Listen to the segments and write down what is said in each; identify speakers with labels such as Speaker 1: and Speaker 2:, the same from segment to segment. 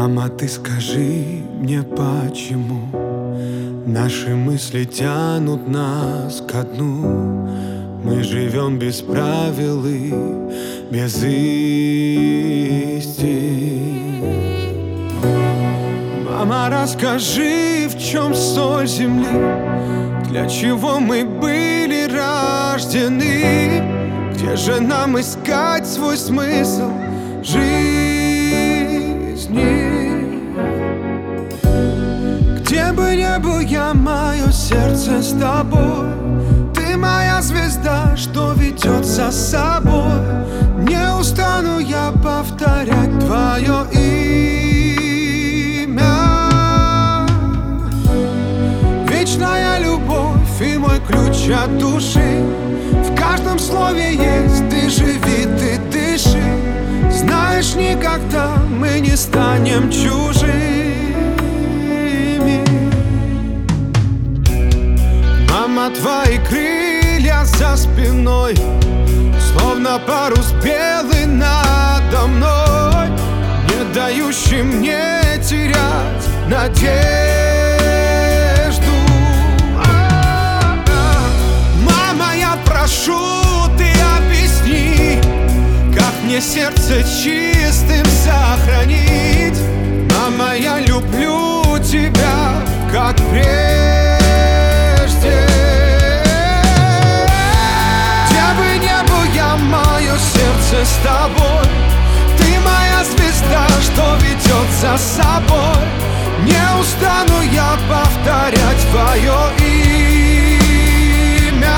Speaker 1: Мама, ты скажи мне, почему наши мысли тянут нас ко дну? Мы живем без правил и без истин. Мама, расскажи, в чем соль земли, для чего мы были рождены, где же нам искать свой смысл жизни? Где бы ни был я, мое сердце с тобой. Ты моя звезда, что ведет за собой. Не устану я повторять твое имя. Вечная любовь и мой ключ от души. В каждом слове есть ты живи, ты дыши. Знаешь, никогда мы не станем чужими. Мама, твои крылья за спиной, словно парус белый надо мной, не дающий мне терять надежду. Мама, я прошу, ты объясни, как мне сердце чистым сохранить. Мама, я люблю тебя, как прежде. Где бы ни был я, мое сердце с тобой. Ты моя звезда, что ведет за собой. Не устану я повторять твое имя.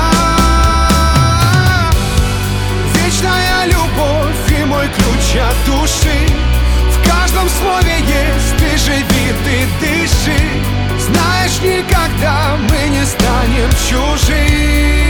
Speaker 1: Вечная любовь и мой ключ от души. В каждом слове есть ты живи, ты дыши. Знаешь, никогда мы не станем чужими.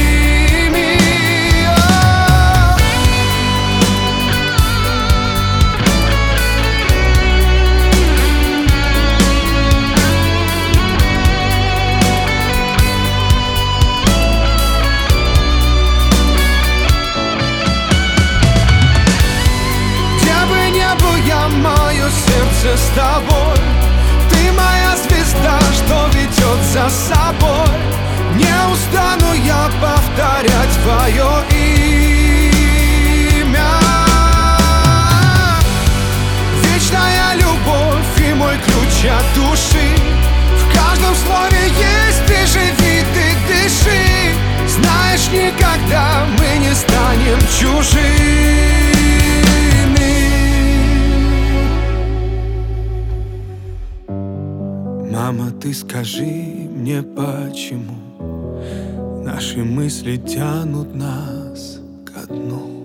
Speaker 1: Мое сердце с тобой. Ты моя звезда, что ведет за собой. Не устану я повторять твое имя. Вечная любовь и мой ключ от души. В каждом слове есть ты живи, ты дыши. Знаешь, никогда мы не станем чужими. Мама, ты скажи мне, почему наши мысли тянут нас ко дну?